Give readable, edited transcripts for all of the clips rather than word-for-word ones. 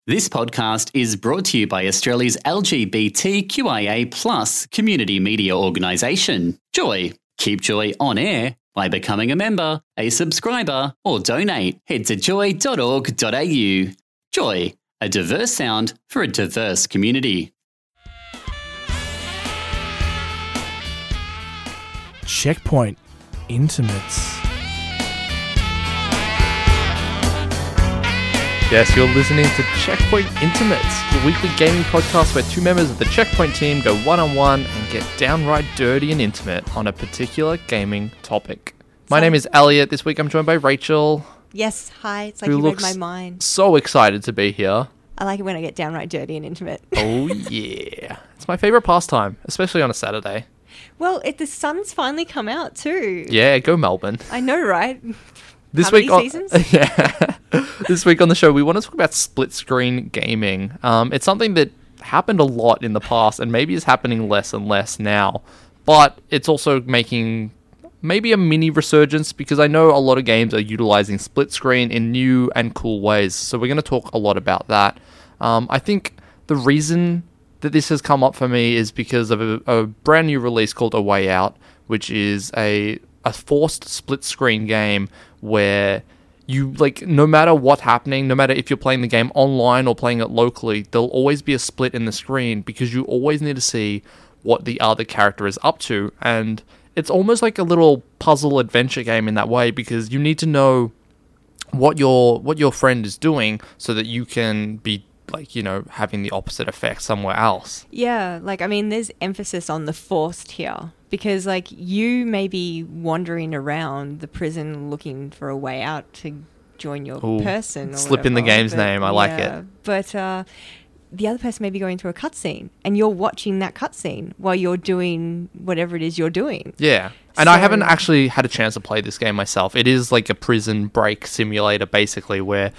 This podcast is brought to you by Australia's LGBTQIA+ community media organisation, Joy. Keep Joy on air by becoming a member, a subscriber, or donate. Head to joy.org.au. Joy, a diverse sound for a diverse community. Checkpoint Intimates. Yes, you're listening to Checkpoint Intimates, the weekly gaming podcast where two members of the Checkpoint team go one-on-one and get downright dirty and intimate on a particular gaming topic. My name is Elliot. This week I'm joined by Rachel. Yes, hi. It's like you read my mind. So excited to be here. I like it when I get downright dirty and intimate. Oh yeah. It's my favourite pastime, especially on a Saturday. Well, the sun's finally come out too. Yeah, go Melbourne. I know, right? This How week many seasons? Yeah. This week on the show, we want to talk about split screen gaming. It's something that happened a lot in the past and maybe is happening less and less now. But it's also making maybe a mini resurgence because I know a lot of games are utilizing split screen in new and cool ways. So we're going to talk a lot about that. I think the reason that this has come up for me is because of a brand new release called A Way Out, which is a forced split screen game where you, like, no matter what's happening, no matter if you're playing the game online or playing it locally, there'll always be a split in the screen because you always need to see what the other character is up to. And it's almost like a little puzzle adventure game in that way because you need to know what your friend is doing so that you can be, like, you know, having the opposite effect somewhere else. Yeah, like, I mean, there's emphasis on the forced here because, like, you may be wandering around the prison looking for a way out to join your person. Or slip in the game's name. I like it. But the other person may be going through a cutscene and you're watching that cutscene while you're doing whatever it is you're doing. Yeah. And I haven't actually had a chance to play this game myself. It is like a prison break simulator, basically, where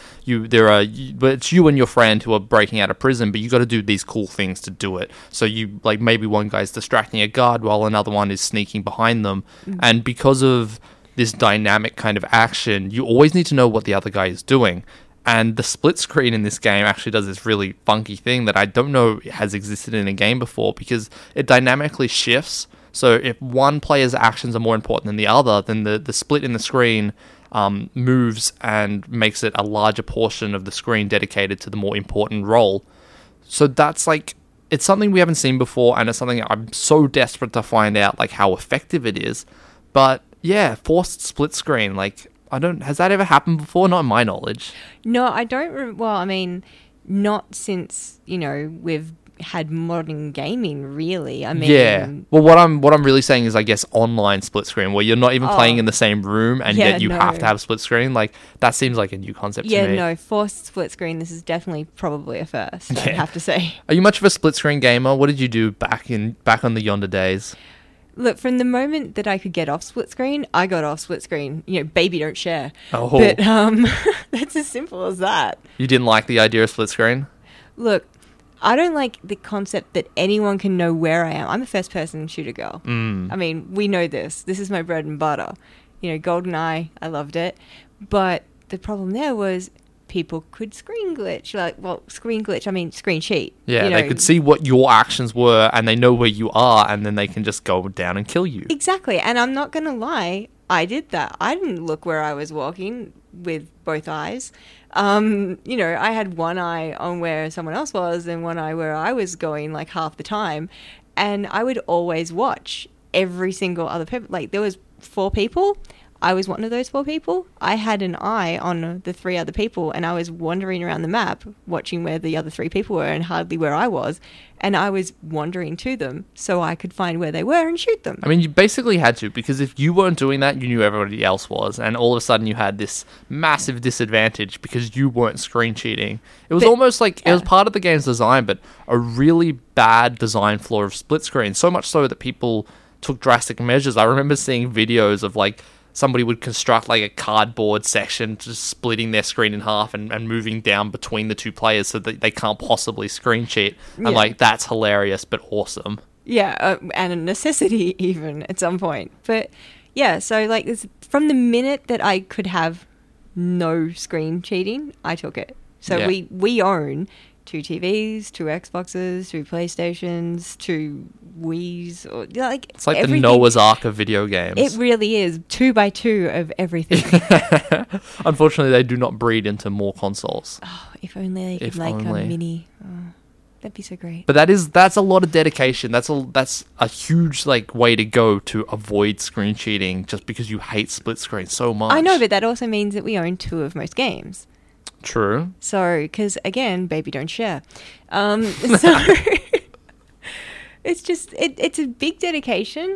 it's you and your friend who are breaking out of prison, but you got to do these cool things to do it. So you, like, maybe one guy's distracting a guard while another one is sneaking behind them. Mm-hmm. And because of this dynamic kind of action, you always need to know what the other guy is doing. And the split screen in this game actually does this really funky thing that I don't know has existed in a game before because it dynamically shifts. So if one player's actions are more important than the other, then the split in the screen moves and makes it a larger portion of the screen dedicated to the more important role. So that's, like, it's something we haven't seen before, and it's something I'm so desperate to find out, like, how effective it is. But yeah, forced split screen, like, has that ever happened before? Not in my knowledge. No, I don't. Well, I mean, not since, you know, we've had modern gaming, really. I mean, yeah. Well, what I'm really saying is, I guess, online split screen where you're not even playing in the same room and yet you have to have split screen. Like, that seems like a new concept to me. Yeah, no, forced split screen. This is definitely probably a first. I have to say. Are you much of a split screen gamer? What did you do back on the yonder days? Look, from the moment that I could get off split screen, I got off split screen. You know, baby, don't share. Oh. But that's as simple as that. You didn't like the idea of split screen? Look, I don't like the concept that anyone can know where I am. I'm a first-person shooter girl. I mean, we know this. This is my bread and butter. You know, GoldenEye, I loved it. But the problem there was people could screen glitch. Screen cheat. Yeah, you know, they could see what your actions were and they know where you are and then they can just go down and kill you. Exactly. And I'm not going to lie, I did that. I didn't look where I was walking with both eyes. You know, I had one eye on where someone else was and one eye where I was going, like, half the time. And I would always watch every single other person. Like, there was 4 people. I was one of those 4 people. I had an eye on the 3 other people and I was wandering around the map watching where the other 3 people were and hardly where I was. And I was wandering to them so I could find where they were and shoot them. I mean, you basically had to, because if you weren't doing that, you knew everybody else was. And all of a sudden you had this massive disadvantage because you weren't screen cheating. It was almost like it was part of the game's design, but a really bad design flaw of split screen. So much so that people took drastic measures. I remember seeing videos of, like, somebody would construct, like, a cardboard section, just splitting their screen in half and moving down between the 2 players so that they can't possibly screen cheat. And, like, that's hilarious, but awesome. Yeah, and a necessity even at some point. But, yeah, so, like, from the minute that I could have no screen cheating, I took it. So Yeah. we own 2 TVs, 2 Xboxes, 2 PlayStations, 2 Wii's, or like It's like everything. the Noah's Ark of video games. It really is 2 by 2 of everything. Unfortunately, they do not breed into more consoles. Oh, if only they If could like only. a mini. Oh, that'd be so great. But that's a lot of dedication. That's a huge like way to go to avoid screen cheating just because you hate split screen so much. I know, but that also means that we own 2 of most games. True. So, because again, baby, don't share. So it's just it's a big dedication,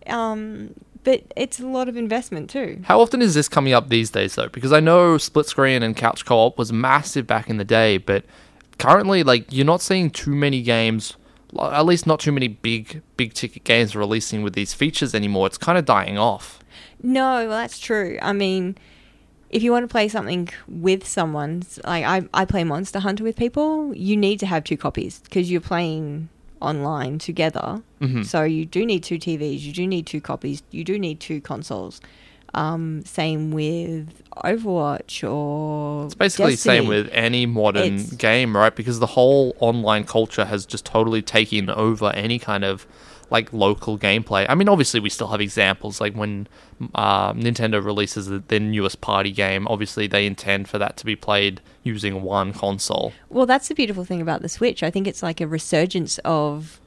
but it's a lot of investment too. How often is this coming up these days though? Because I know split screen and couch co-op was massive back in the day, but currently like you're not seeing too many games, at least not too many big ticket games releasing with these features anymore. It's kind of dying off. No, well, that's true. I mean, if you want to play something with someone, like I play Monster Hunter with people, you need to have 2 copies because you're playing online together. Mhm. So you do need 2 TVs, you do need 2 copies, you do need 2 consoles. Same with Overwatch or It's basically the same Destiny. with any modern It's- game, right? Because the whole online culture has just totally taken over any kind of like local gameplay. I mean, obviously we still have examples like when Nintendo releases their newest party game. Obviously, they intend for that to be played using one console. Well, that's the beautiful thing about the Switch. I think it's like a resurgence of,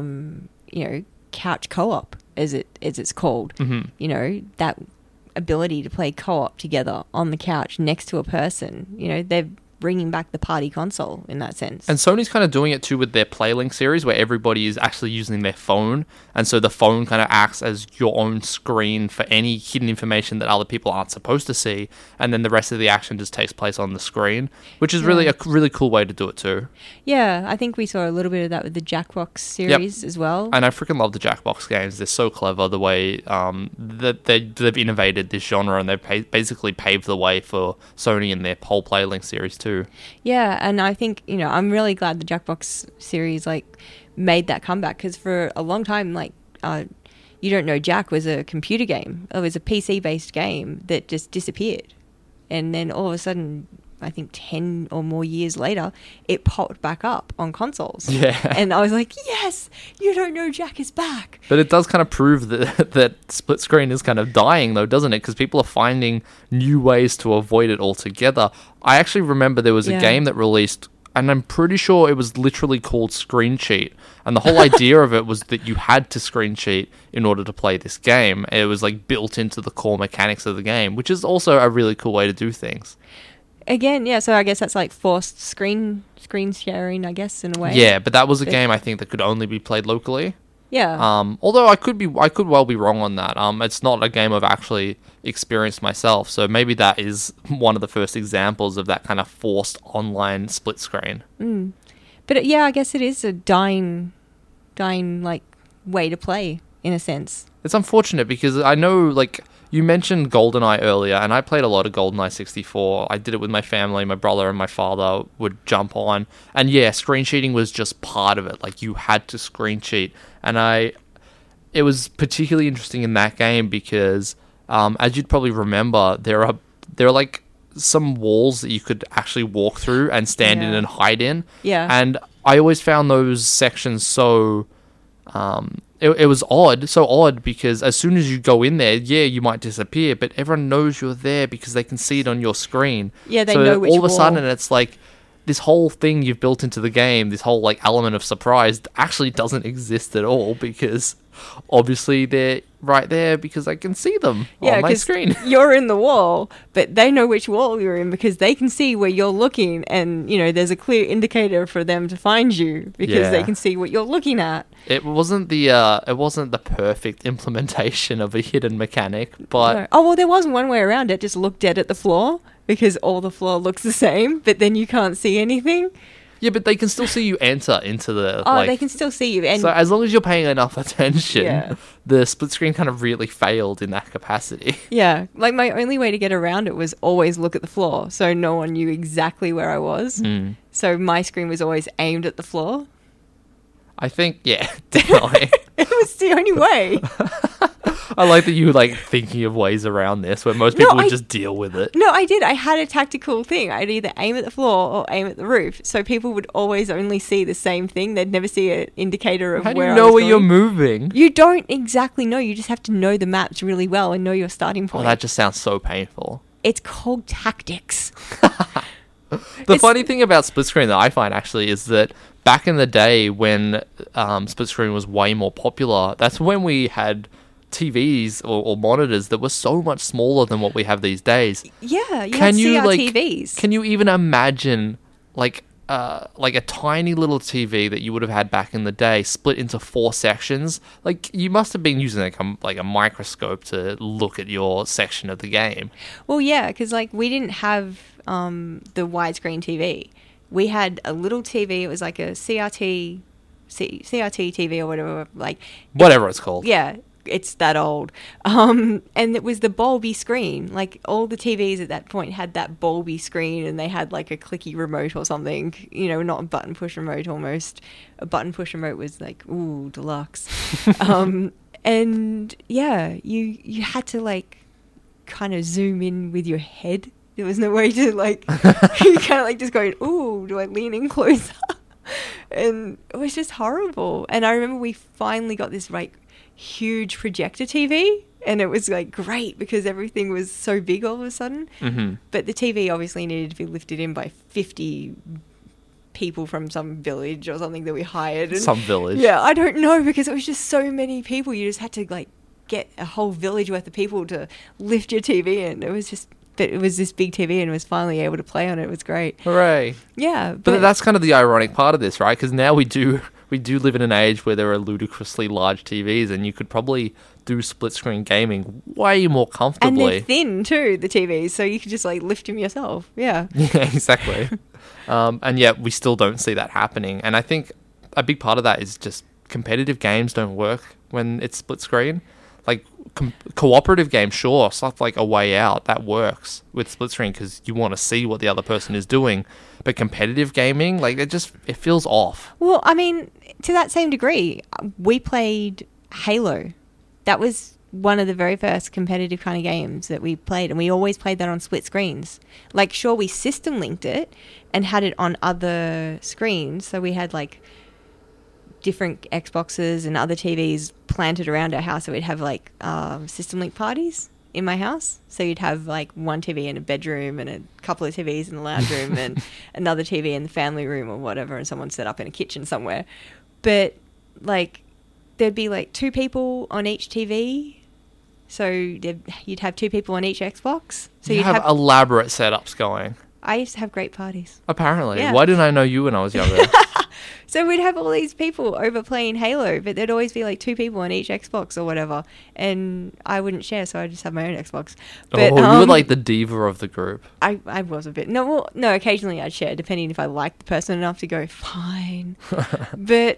couch co-op, as it's called. Mhm. You know, that ability to play co-op together on the couch next to a person. You know, they're bringing back the party console in that sense. And Sony's kind of doing it too with their PlayLink series, where everybody is actually using their phone, and so the phone kind of acts as your own screen for any hidden information that other people aren't supposed to see, and then the rest of the action just takes place on the screen, which is really Yeah. a really cool way to do it too. Yeah, I think we saw a little bit of that with the Jackbox series as well. And I freaking love the Jackbox games. They're so clever the way that they've innovated this genre, and they've basically paved the way for Sony and their whole PlayLink series too. Yeah, and I think, I'm really glad the Jackbox series, made that comeback, because for a long time, You Don't Know Jack was a computer game. It was a PC-based game that just disappeared. And then all of a sudden, I think 10 or more years later, it popped back up on consoles. Yeah. And I was like, yes, You Don't Know Jack is back. But it does kind of prove that split screen is kind of dying, though, doesn't it? Because people are finding new ways to avoid it altogether. I actually remember there was a Yeah. game that released, and I'm pretty sure it was literally called Screen Cheat. And the whole idea of it was that you had to screen cheat in order to play this game. It was like built into the core mechanics of the game, which is also a really cool way to do things. Again, yeah, so I guess that's like forced screen sharing, I guess, in a way. Yeah, but that was a But- game I think that could only be played locally. Yeah. Although I could well be wrong on that. It's not a game I've actually experienced myself, so maybe that is one of the first examples of that kind of forced online split screen. But yeah, I guess it is a dying way to play, in a sense. It's unfortunate because I know, like, you mentioned GoldenEye earlier, and I played a lot of GoldenEye 64. I did it with my family. My brother and my father would jump on. And yeah, screen cheating was just part of it. Like, you had to screen cheat. And it was particularly interesting in that game because, as you'd probably remember, there are like some walls that you could actually walk through and stand in Yeah. and hide in. Yeah. And I always found those sections so... It was so odd because as soon as you go in there, yeah, you might disappear, but everyone knows you're there because they can see it on your screen. Yeah, they so know which all of a sudden wall. it's like this whole thing you've built into the game, this whole like element of surprise actually doesn't exist at all because obviously they're right there because I can see them on my 'cause screen. you're in the wall, but they know which wall you're in because they can see where you're looking, and there's a clear indicator for them to find you because they Yeah. can see what you're looking at. It wasn't the perfect implementation of a hidden mechanic, but No. Oh well, there was one way around it. Just look dead at the floor because all the floor looks the same, but then you can't see anything. yeah, but they can still see you enter into the Oh, like they can still see you, and so as long as you're paying enough attention, Yeah. the split screen kind of really failed in that capacity. yeah, like my only way to get around it was always look at the floor, so no one knew exactly where I was. So my screen was always aimed at the floor. I think, yeah, definitely. It was the only way. I like that you like thinking of ways around this where most people would just deal with it. No, I did. I had a tactical thing. I'd either aim at the floor or aim at the roof, so people would always only see the same thing. They'd never see an indicator of How do where you I know was where going. you're moving? You don't exactly know. You just have to know the maps really well and know your starting Well, point. that just sounds so painful. It's called tactics. The funny thing about split screen that I find actually is that back in the day when split screen was way more popular, that's when we had TVs or monitors that were so much smaller than what we have these days. Yeah, you had CRTVs. Can you even imagine like a tiny little TV that you would have had back in the day split into 4 sections? Like you must have been using like a microscope to look at your section of the game. Well, yeah, because like we didn't have the widescreen TV. We had a little TV. It was like a CRT TV or whatever. Like Whatever it's called. yeah, it's that old. And it was the bulby screen. Like all the TVs at that point had that bulby screen, and they had like a clicky remote or something. You know, not a button push remote. Almost a button push remote was like ooh deluxe. And yeah, you had to like kind of zoom in with your head. There was no way to like you kind of like just going ooh, do I lean in closer? And it was just horrible. And I remember we finally got this like huge projector TV, and it was like great because everything was so big all of a sudden. Mm-hmm. But the TV obviously needed to be lifted in by 50 people from some village or something that we hired. And Some village. yeah, I don't know, because it was just so many people. You just had to like get a whole village worth of people to lift your TV in. It was just, but it was this big TV and was finally able to play on it. It was great. Hooray. Yeah, But that's kind of the ironic part of this, right? Because now we do live in an age where there are ludicrously large TVs, and you could probably do split screen gaming way more and comfortably. they're thin too, the TVs, so you could just like lift them yourself. Yeah. Yeah, exactly. And yet we still don't see that happening. And I think a big part of that is just competitive games don't work when it's split screen. Like cooperative games, sure, stuff like A Way Out, that works with split screen because you want to see what the other person is doing. But competitive gaming, like it feels off. Well, I mean, to that same degree, we played Halo. That was one of the very first competitive kind of games that we played, and we always played that on split screens. Like, sure, we system linked it and had it on other screens, so we had like different Xboxes and other TVs planted around our house, so we'd have like system link parties in my house. So you'd have like one TV in a bedroom and a couple of TVs in the lounge room and another TV in the family room or whatever, and someone set up in a kitchen somewhere. But like there'd be like 2 people on each TV, so you'd have 2 people on each Xbox. So You you'd have elaborate setups going. I used to have great parties. Apparently. Yeah. Why didn't I know you when I was younger? So we'd have all these people over playing Halo, but there'd always be like 2 people on each Xbox or whatever, and I wouldn't share, so I just have my own Xbox. But, you were like the diva of the group. I was a bit no, occasionally I'd share, depending if I liked the person enough to go fine. But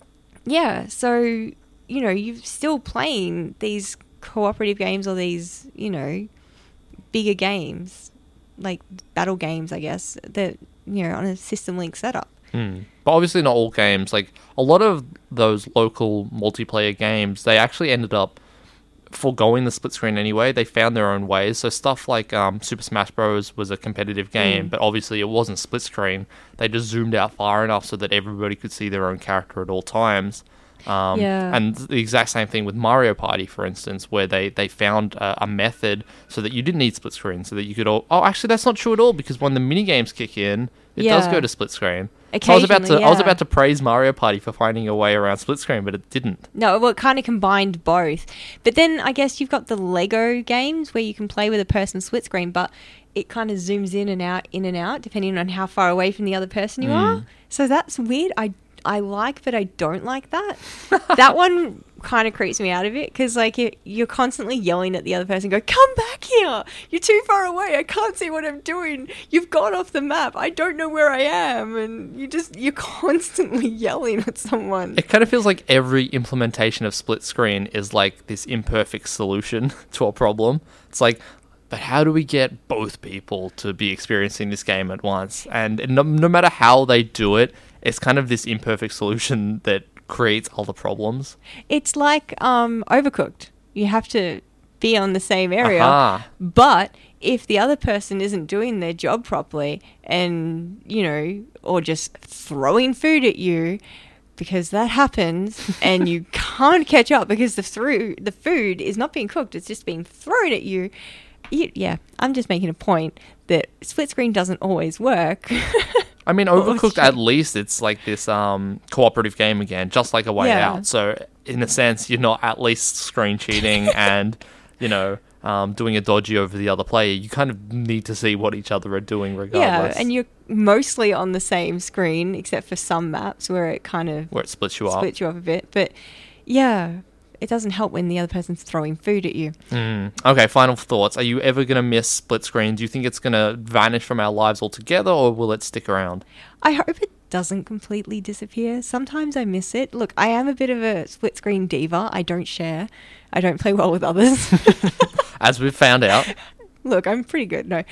yeah, so you know, you're still playing these cooperative games or these, you know, bigger games, like battle games, I guess, that, you know, on a system link setup. But obviously not all games. Like a lot of those local multiplayer games, they actually ended up foregoing the split screen anyway. They found their own ways. So stuff like Super Smash Bros. Was a competitive game, but obviously it wasn't split screen. They just zoomed out far enough so that everybody could see their own character at all times. Yeah. And the exact same thing with Mario Party, for instance, where they found a method so that you didn't need split screen, so that you could all... Oh, actually, that's not true at all, because when the mini games kick in, it does Yeah. go to split screen. So I was about to Occasionally, I was yeah. about to praise Mario Party for finding a way around split screen, but it didn't. No, well, it kind of combined both. But then I guess you've got the Lego games where you can play with a person split screen, but it kind of zooms in and out, depending on how far away from the other person you are. So that's weird. I like, but I don't like that. That one kind of creeps me out of it, because like you're constantly yelling at the other person, go, come back here, you're too far away, I can't see what I'm doing, you've gone off the map, I don't know where I am, and you're constantly yelling at someone. It kind of feels like every implementation of split screen is like this imperfect solution to a problem. It's like, but how do we get both people to be experiencing this game at once? And no matter how they do it, it's kind of this imperfect solution that creates other problems. It's like Overcooked. You have to be on the same area. Aha. But if the other person isn't doing their job properly and, or just throwing food at you, because that happens and you can't catch up because the food is not being cooked, it's just being thrown at you. Yeah, I'm just making a point that split screen doesn't always work. I mean, Overcooked, at least it's like this cooperative game again, just like A Way Out. So in a sense, you're not at least screen cheating and, doing a dodgy over the other player. You kind of need to see what each other are doing regardless. Yeah, and you're mostly on the same screen, except for some maps where it splits you up a bit. But yeah, it doesn't help when the other person's throwing food at you. Okay, final thoughts. Are you ever going to miss split screen? Do you think it's going to vanish from our lives altogether, or will it stick around? I hope it doesn't completely disappear. Sometimes I miss it. Look, I am a bit of a split screen diva. I don't share. I don't play well with others. As we've found out. Look, I'm pretty good. No.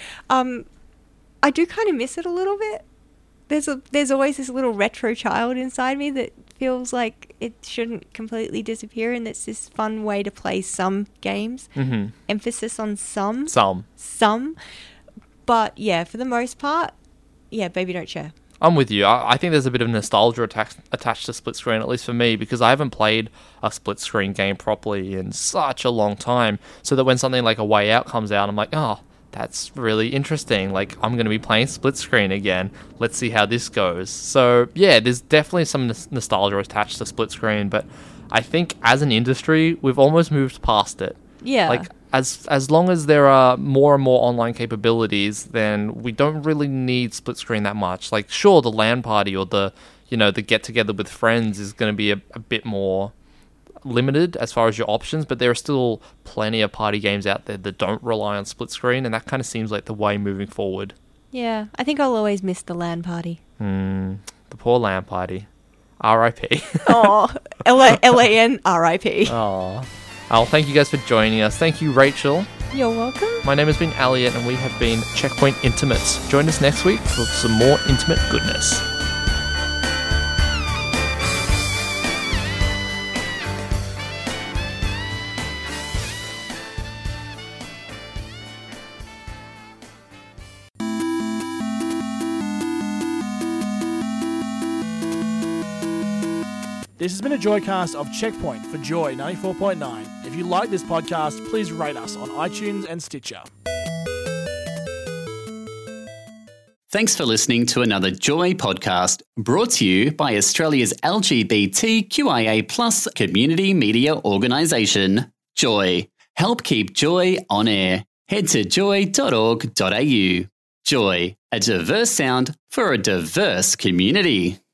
I do kind of miss it a little bit. There's always this little retro child inside me that feels like it shouldn't completely disappear, and it's this fun way to play some games. Mm-hmm. Emphasis on some. Some. But yeah, for the most part, yeah, baby don't share. I'm with you. I think there's a bit of nostalgia attached to split screen, at least for me, because I haven't played a split screen game properly in such a long time. So that when something like A Way Out comes out, I'm like, oh, that's really interesting. Like, I'm going to be playing split screen again. Let's see how this goes. So yeah, there's definitely some nostalgia attached to split screen, but I think as an industry, we've almost moved past it. Yeah. Like, as long as there are more and more online capabilities, then we don't really need split screen that much. Like, sure, the LAN party or the get together with friends is going to be a bit more limited as far as your options, but there are still plenty of party games out there that don't rely on split screen, and that kind of seems like the way moving forward. Yeah, I think I'll always miss the LAN party. The poor LAN party. R.I.P. Oh, LAN R.I.P. Oh. Oh, thank you guys for joining us. Thank you, Rachel. You're welcome. My name has been Elliot, and we have been Checkpoint Intimates. Join us next week for some more intimate goodness. This has been a Joycast of Checkpoint for Joy 94.9. If you like this podcast, please rate us on iTunes and Stitcher. Thanks for listening to another Joy podcast brought to you by Australia's LGBTQIA+ community media organisation, Joy. Help keep Joy on air. Head to joy.org.au. Joy, a diverse sound for a diverse community.